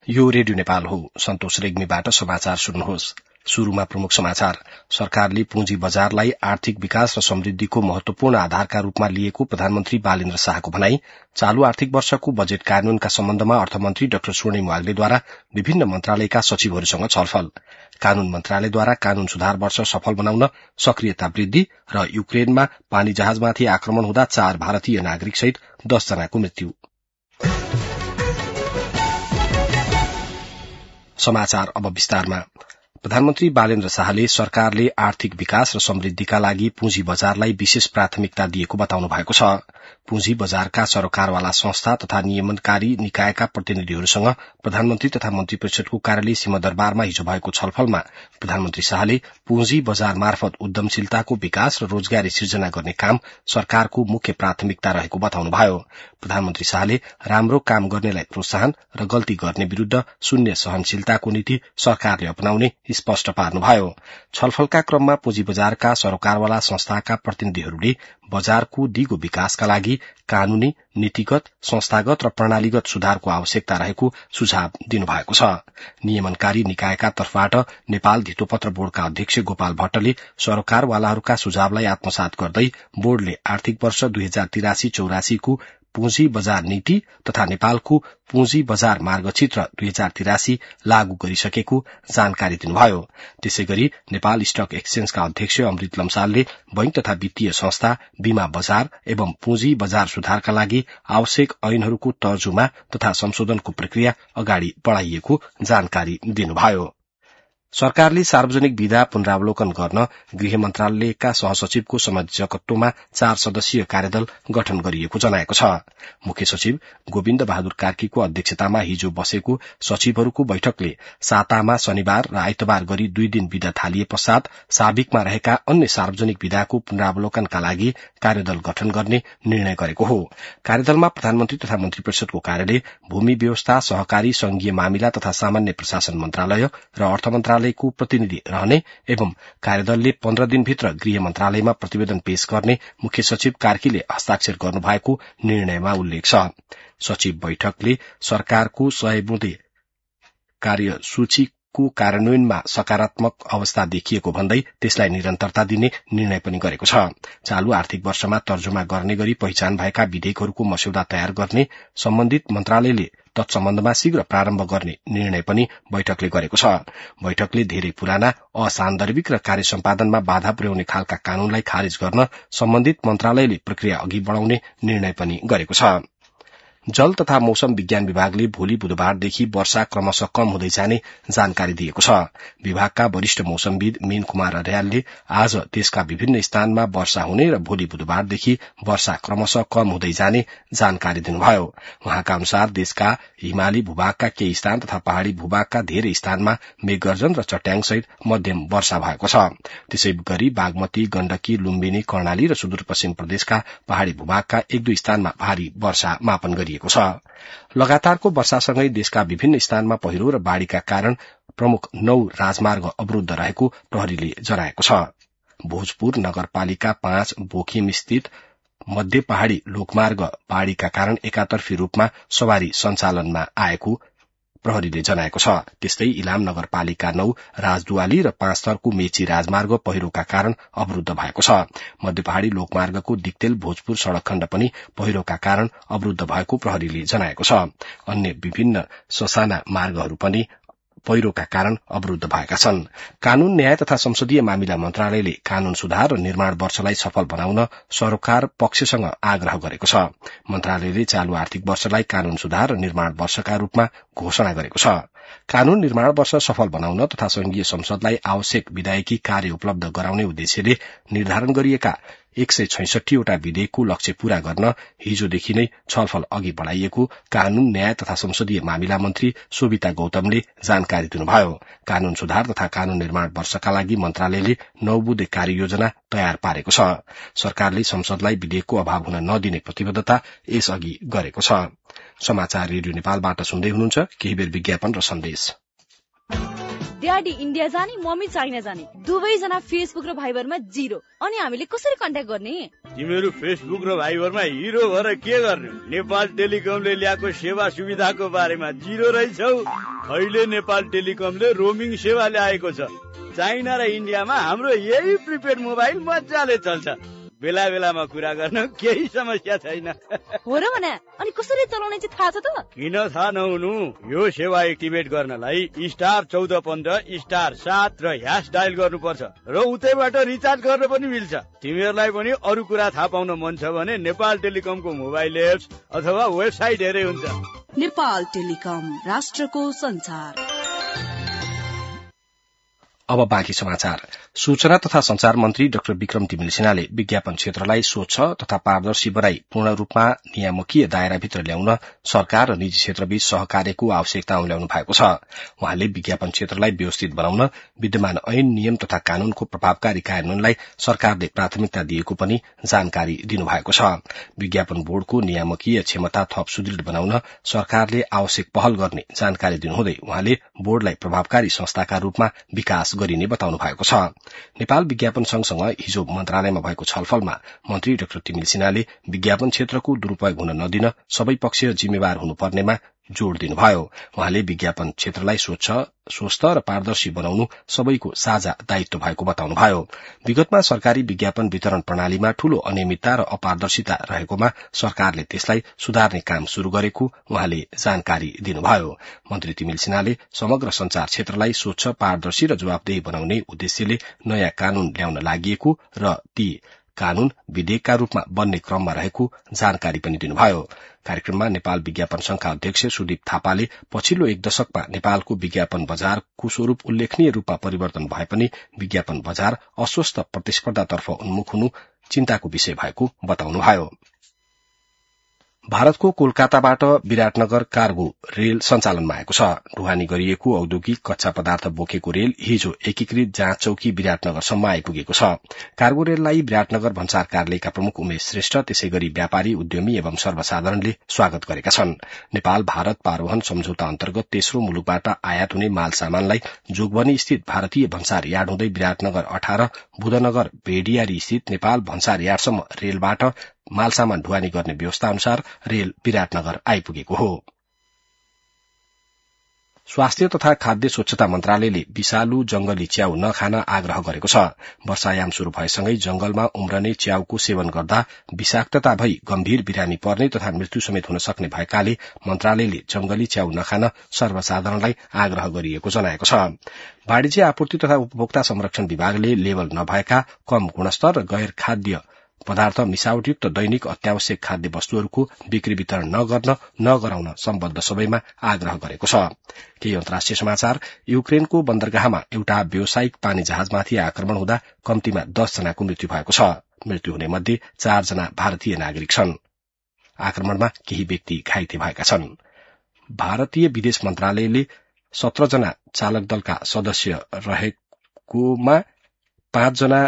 यो रेडियो नेपाल हो। सन्तोष रेग्मीबाट समाचार सुन्नुहोस्। शुरूमा प्रमुख समाचार। सरकारले पुँजी बजारलाई आर्थिक विकास र समृद्धिको महत्वपूर्ण आधारका रूपमा लिएको प्रधानमन्त्री बालेन्द्र शाहको भनाई। चालू आर्थिक वर्षको बजेट कार्यान्वयनका सम्बन्धमा अर्थमन्त्री डाक्टर स्वर्णिम वाग्लेद्वारा विभिन्न मन्त्रालयका सचिवहरूसँग छलफल। कानून मन्त्रालयद्वारा कानून सुधार वर्ष सफल बनाउन सक्रियता वृद्धि र युक्रेनमा पानी जहाजमाथि आक्रमण हुँदा 4 भारतीय नागरिक सहित 10 जनाको मृत्यु। समाचार अब विस्तारमा। प्रधानमन्त्री बालेन्द्र शाहले सरकारले आर्थिक विकास र समृद्धिका लागि पुँजी बजारलाई विशेष प्राथमिकता दिएको बताउनु भएको छ। पुँजी बजारका सरोकारवाला संस्था तथा नियमनकारी निकायका प्रतिनिधिहरूसँग प्रधानमन्त्री तथा मन्त्री परिषदको कार्यालय सिंहदरबारमा हिजो भएको छलफलमा प्रधानमन्त्री शाहले पुँजी बजार मार्फत उद्यमशीलताको विकास र रोजगारी सिर्जना गर्ने काम सरकारको मुख्य प्राथमिकता रहेको बताउनुभयो। प्रधानमन्त्री शाहले राम्रो काम गर्नेलाई प्रोत्साहन र गल्ती गर्ने विरूद्ध शून्य सहनशीलताको नीति सरकारले अपनाउने स्पष्ट पार्नुभयो। छलफलका क्रममा पुँजी बजारका सरोकारवाला संस्थाका प्रतिनिधिहरूले बजारको दिगो विकासका लागि कानूनी, नीतिगत, संस्थागत र प्रणालीगत सुधारको आवश्यकता रहेको सुझाव दिनुभएको छ। नियमनकारी निकायका तर्फबाट नेपाल धितोपत्र बोर्डका अध्यक्ष गोपाल भट्टले सरोकारवालाहरूका सुझावलाई आत्मसात गर्दै बोर्डले आर्थिक वर्ष 2083-84 को पुँजी बजार नीति तथा नेपालको पुँजी बजार मार्गचित्र 2083 लागू गरिसकेको जानकारी दिनुभयो। त्यसैगरी नेपाल स्टक एक्सचेन्जका अध्यक्ष अमृत लम्सालले बैंक तथा वित्तीय संस्था, बीमा बजार एवं पुँजी बजार सुधारका लागि आवश्यक ऐनहरूको तर्जुमा तथा संशोधनको प्रक्रिया अगाडि बढ़ाइएको जानकारी दिनुभयो। सरकारले सार्वजनिक विधा पुनरावलोकन गर्न गृह मन्त्रालयका सहसचिवको संयोजकत्वमा 4 सदस्यीय कार्यदल गठन गरिएको जनाएको छ। मुख्य सचिव गोविन्द बहादुर कार्कीको अध्यक्षतामा हिजो बसेको सचिवहरूको बैठकले सातामा शनिबार र आइतबार गरी 2 दिन विदा थालिए पश्चात साबिकमा रहेका अन्य सार्वजनिक विधाको पुनरावलोकनका लागि कार्यदल गठन गर्ने निर्णय गरेको हो। कार्यदलमा प्रधानमन्त्री तथा मन्त्री परिषदको कार्यालय, भूमि व्यवस्था, सहकारी संघीय मामिला तथा सामान्य प्रशासन मन्त्रालय र अर्थ मन्त्रालयको प्रतिनिधि रहने एवं कार्यदलले 15 दिनभित्र गृह मन्त्रालयमा प्रतिवेदन पेश गर्ने मुख्य सचिव कार्कीले हस्ताक्षर गर्नुभएको निर्णयमा उल्लेख छ। सचिव बैठकले सरकारको 100 बुँदे कार्यसूचीको कार्यान्वयनमा सकारात्मक अवस्था देखिएको भन्दै त्यसलाई निरन्तरता दिने निर्णय पनि गरेको छ। चालू आर्थिक वर्षमा तर्जुमा गर्ने गरी पहिचान भएका विधेयकहरूको मस्यौदा तयार गर्ने सम्बन्धित मन्त्रालयले तत्सम्बन्धमा शीघ्र प्रारम्भ गर्ने निर्णय पनि बैठकले गरेको छ। बैठकले धेरै पुराना, असान्दर्भिक र कार्य सम्पादनमा बाधा पुर्याउने खालका कानूनलाई खारेज गर्न सम्बन्धित मन्त्रालयले प्रक्रिया अघि बढ़ाउने निर्णय पनि गरेको छ। जल तथा मौसम विज्ञान विभागले भोलि बुधबारदेखि वर्षा क्रमशः कम हुँदै जाने जानकारी दिएको छ। विभागका वरिष्ठ मौसमविद मीन कुमार अर्यालले आज देशका विभिन्न स्थानमा वर्षा हुने र भोलि बुधबारदेखि वर्षा क्रमशः कम हुँदै जाने जानकारी दिनुभयो। उहाँका अनुसार देशका हिमाली भूभागका केही स्थान तथा पहाड़ी भूभागका धेरै स्थानमा मेघगर्जन र चट्याङसहित मध्यम वर्षा भएको छ। त्यसै गरी बागमती, गण्डकी, लुम्बिनी, कर्णाली र सुदूरपश्चिम प्रदेशका पहाड़ी भूभागका 1-2 स्थानमा भारी वर्षा मापन गरिएको छ। लगातारको वर्षासँगै देशका विभिन्न स्थानमा पहिरो र बाढ़ीका कारण प्रमुख 9 राजमार्ग अवरूद्ध रहेको प्रहरीले जनाएको छ। भोजपुर नगरपालिका 5 बोखिम स्थित मध्य पहाड़ी लोकमार्ग बाढ़ीका कारण एकातर्फी रूपमा सवारी सञ्चालनमा आएको प्रहरीले जनाएको छ। त्यस्तै इलाम नगरपालिका 9 राजदुवाली र 5 थरको मेची राजमार्ग पहिरोका कारण अवरूद्ध भएको छ। मध्य पहाड़ी लोकमार्गको दिक्तेल भोजपुर सड़क खण्ड पनि पहिरोका कारण अवरूद्ध भएको प्रहरीले जनाएको छ। अन्य विभिन्न ससाना मार्गहरू पनि पहिरोका कारण अवरूद्ध भएका छन्। कानून, न्याय तथा संसदीय मामिला मन्त्रालयले कानून सुधार र निर्माण वर्षलाई सफल बनाउन सरोकार पक्षसँग आग्रह गरेको छ। मन्त्रालयले चालू आर्थिक वर्षलाई कानून सुधार र निर्माण वर्षका रूपमा घोषणा गरेको छ। कानून निर्माण वर्ष सफल बनाउन तथा संघीय संसदलाई आवश्यक विधायकी कार्य उपलब्ध गराउने उद्देश्यले निर्धारण गरिएका 166 वटा विधेयकको लक्ष्य पूरा गर्न हिजोदेखि नै छलफल अघि बढ़ाइएको कानून, न्याय तथा संसदीय मामिला मन्त्री शोभिता गौतमले जानकारी दिनुभयो। कानून सुधार तथा कानून निर्माण वर्षका लागि मन्त्रालयले 9 बुँदे कार्ययोजना तयार पारेको छ। सरकारले संसदलाई विधेयकको अभाव हुन नदिने प्रतिबद्धता यसअघि गरेको छ। समाचार रेडियो नेपालबाट सुन्दै हुनुहुन्छ। केही बेर विज्ञापन र सन्देश। ड्याडी इन्डिया जाने, मम्मी चाइना जाने, दुवैजना फेसबुक र भाइबरमा 0। अनि हामीले कसरी कन्ट्याक्ट गर्ने? तिमीहरू फेसबुक र भाइबरमा हिरो भएर के गर्ने? नेपाल टेलिकमले ल्याएको सेवा सुविधाको बारेमा 0 रहेछौ। अहिले नेपाल टेलिकमले रोमिङ सेवा ल्याएको छ। चाइना र इन्डियामा हाम्रो यही प्रिपेड मोबाइल मजाले चल्छ। बेला बेलामा कुरा गर्न केही समस्या छैन। हो र भने अनि कसरी चलाउने चाहिँ थाहा छ त? किन थाहा नहुनु? यो सेवा एक्टिभेट गर्नलाई *1415*7 र # डायल गर्नुपर्छ र उतैबाट रिचार्ज गर्न पनि मिल्छ। तिमीहरूलाई पनि अरू कुरा थाहा पाउन मन छ भने नेपाल टेलिकमको मोबाइल एप्स अथवा वेबसाइट हेरे हुन्छ। नेपाल टेलिकम, राष्ट्रको संचार। अब बाँकी समाचार। सूचना तथा संचार मन्त्री डाक्टर विक्रम तिमिल सिन्हाले विज्ञापन क्षेत्रलाई स्वच्छ तथा पारदर्शी बनाई पूर्ण रूपमा नियामकीय दायराभित्र ल्याउन सरकार र निजी क्षेत्रबीच सहकार्यको आवश्यकता औल्याउनु भएको छ। उहाँले विज्ञापन क्षेत्रलाई व्यवस्थित बनाउन विद्यमान ऐन, नियम तथा कानूनको प्रभावकारी कार्यान्वयनलाई सरकारले प्राथमिकता दिएको पनि जानकारी दिनुभएको छ। विज्ञापन बोर्डको नियामकीय क्षमता थप सुदृढ बनाउन सरकारले आवश्यक पहल गर्ने जानकारी दिनुहुँदै उहाँले बोर्डलाई प्रभावकारी संस्थाका रूपमा विकास गरिने बताउनु भएको छ। नेपाल विज्ञापन संघसँग हिजो मन्त्रालयमा भएको छलफलमा मन्त्री डाक्टर तिमिल सिन्हाले विज्ञापन क्षेत्रको दुरूपयोग हुन नदिन सबै पक्ष जिम्मेवार हुनुपर्नेमा जोड़ दिनुभयो। उहाँले विज्ञापन क्षेत्रलाई स्वच्छ, स्वस्थ र पारदर्शी बनाउनु सबैको साझा दायित्व भएको बताउनुभयो। विगतमा सरकारी विज्ञापन वितरण प्रणालीमा ठूलो अनियमितता र अपारदर्शिता रहेकोमा सरकारले त्यसलाई सुधार्ने काम शुरू गरेको उहाँले जानकारी दिनुभयो। मन्त्री तिमिल सिन्हाले समग्र संचार क्षेत्रलाई स्वच्छ, पारदर्शी र जवाफदेही बनाउने उद्देश्यले नयाँ कानून ल्याउन लागि र ती कानून विधेयकका रूपमा बन्ने क्रममा रहेको जानकारी पनि दिनुभयो। कार्यक्रममा नेपाल विज्ञापन संघका अध्यक्ष सुदीप थापाले पछिल्लो 1 दशकमा नेपालको विज्ञापन बजारको स्वरूप उल्लेखनीय रूपमा परिवर्तन भए पनि विज्ञापन बजार अस्वस्थ प्रतिस्पर्धातर्फ उन्मुख हुनु चिन्ताको विषय भएको बताउनुभयो। भारतको कोलकाताबाट विराटनगर कार्गो रेल सञ्चालनमा आएको छ। ढुवानी गरिएको औद्योगिक कच्चा पदार्थ बोकेको रेल हिजो एकीकृत जाँच चौकी विराटनगरसम्म आइपुगेको छ। कार्गो रेललाई विराटनगर भन्सार कार्यालयका प्रमुख उमेश श्रेष्ठ, त्यसै गरी व्यापारी, उद्यमी एवं सर्वसाधारणले स्वागत गरेका छन्। नेपाल भारत पारोहन सम्झौता अन्तर्गत तेस्रो मुलुकबाट आयात हुने माल सामानलाई जोगबनी स्थित भारतीय भन्सार यार्ड हुँदै विराटनगर 18, बुधनगर भेडियारी स्थित नेपाल भन्सार यार्डसम्म रेलबाट मालसामान ढुवानी गर्ने व्यवस्था अनुसार रेल विराटनगर आइपुगेको हो। स्वास्थ्य तथा खाद्य स्वच्छता मन्त्रालयले विषालु जंगली च्याउ नखान आग्रह गरेको छ। वर्षायाम शुरू भएसँगै जंगलमा उम्रने च्याउको सेवन गर्दा विषाक्तता भई गम्भीर बिरामी पर्ने तथा मृत्यु समेत हुन सक्ने भएकाले मन्त्रालयले जंगली च्याउ नखान सर्वसाधारणलाई आग्रह गरिएको जनाएको छ। वाणिज्य आपूर्ति तथा उपभोक्ता संरक्षण विभागले लेबल नभएका कम गुणस्तर र गैर खाद्य पदार्थ मिसावटयुक्त दैनिक अत्यावश्यक खाद्य वस्तुहरूको बिक्री वितरण नगराउन सम्बद्ध सबैमा आग्रह गरेको छ। केही अन्तर्राष्ट्रिय समाचार। युक्रेनको बन्दरगाहमा एउटा व्यावसायिक पानी जहाजमाथि आक्रमण हुँदा कम्तीमा 10 जनाको मृत्यु भएको छ। मृत्यु हुने मध्ये 4 जना भारतीय नागरिक छन्। आक्रमणमा केही व्यक्ति घाइते भएका छन्। भारतीय विदेश मन्त्रालयले 17 जना चालक दलका सदस्य रहेकोमा 5 जना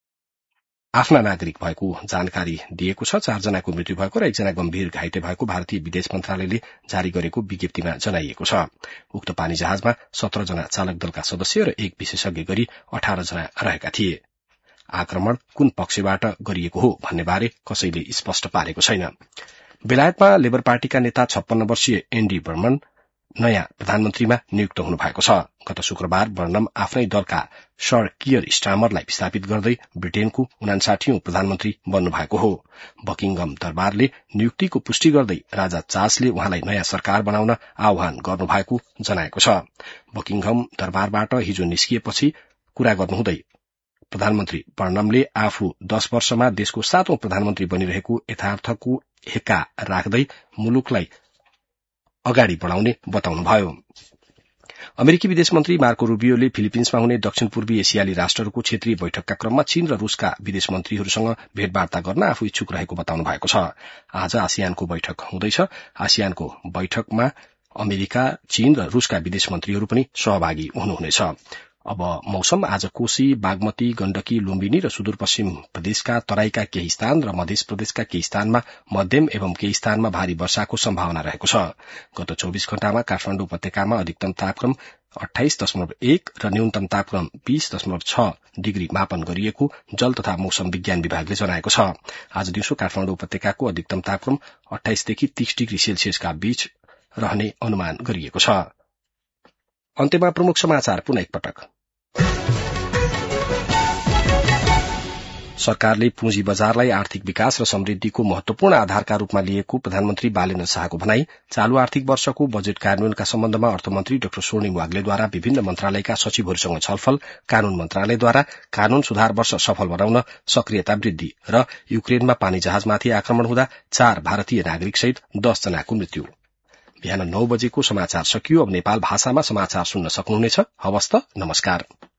आफ्ना नागरिक भएको जानकारी दिएको छ। 4 जनाको मृत्यु भएको र 1 जना गम्भीर घाइते भएको भारतीय विदेश मन्त्रालयले जारी गरेको विज्ञप्तिमा जनाइएको छ। उक्त पानी जहाजमा 17 जना चालक दलका सदस्य र 1 विशेषज्ञ गरी 18 जना रहेका थिए। आक्रमण कुन पक्षबाट गरिएको हो भन्ने बारे कसैले स्पष्ट पारेको छैन। बेलायतमा लेबर पार्टीका नेता 56 वर्षीय एन्डी बर्मन नयाँ प्रधानमन्त्रीमा नियुक्त हुनु भएको छ। गत शुक्रबार बर्नम आफ्नै दलका सर कियर स्टामरलाई विस्थापित गर्दै ब्रिटेनको 59औं प्रधानमन्त्री बन्नु भएको हो। बकिङहम दरबारले नियुक्तिको पुष्टि गर्दै राजा चार्ल्सले उहाँलाई नयाँ सरकार बनाउन आह्वान गर्नुभएको जनाएको छ। बकिङहम दरबारबाट हिजो निस्किएपछि कुरा गर्नुहुँदै प्रधानमन्त्री बर्नमले आफू 10 वर्षमा देशको 7औं प्रधानमन्त्री बनिरहेको यथार्थको हेक्का राख्दै मुलुकलाई अगाडि बढ़ाउने बताउनुभयो। अमेरिकी विदेश मन्त्री मार्को रूबियोले फिलिपिन्समा हुने दक्षिण पूर्वी एसियाली राष्ट्रहरूको क्षेत्रीय बैठकका क्रममा चीन र रूसका विदेश मन्त्रीहरूसँग भेटवार्ता गर्न आफू इच्छुक रहेको बताउनु भएको छ। आज आसियानको बैठक हुँदैछ। आसियानको बैठकमा अमेरिका, चीन र रूसका विदेश मन्त्रीहरू पनि सहभागी हुनुहुनेछ। अब मौसम। आज कोशी, बागमती, गण्डकी, लुम्बिनी र सुदूरपश्चिम प्रदेशका तराईका केही स्थान र मध्य प्रदेशका केही स्थानमा मध्यम एवं केही स्थानमा भारी वर्षाको सम्भावना रहेको छ। गत 24 घण्टामा काठमाडौँ उपत्यकामा अधिकतम तापक्रम 28.1 र न्यूनतम तापक्रम 20.6 डिग्री मापन गरिएको जल तथा मौसम विज्ञान विभागले जनाएको छ। आज दिउँसो काठमाडौँ उपत्यकाको अधिकतम तापक्रम 28 देखि 30 डिग्री सेल्सियसका बीच रहने अनुमान गरिएको छ। अन्त्यमा प्रमुख समाचार पुनः एकपटक। सरकारले पुँजी बजारलाई आर्थिक विकास र समृद्धिको महत्वपूर्ण आधारका रूपमा लिएको प्रधानमन्त्री बालेन्द्र शाहको भनाई। चालू आर्थिक वर्षको बजेट कार्यान्वयनका सम्बन्धमा अर्थमन्त्री डाक्टर स्वर्णिम वाग्लेद्वारा विभिन्न मन्त्रालयका सचिवहरूसँग छलफल। कानून मन्त्रालयद्वारा कानून सुधार वर्ष सफल बनाउन सक्रियता वृद्धि र युक्रेनमा पानी जहाजमाथि आक्रमण हुँदा 4 भारतीय नागरिक सहित 10 जनाको मृत्यु। बिहान 9 बजेको समाचार सकियो। अब नेपाल भाषामा समाचार सुन्न सक्नुहुनेछ। हवस् त, नमस्कार।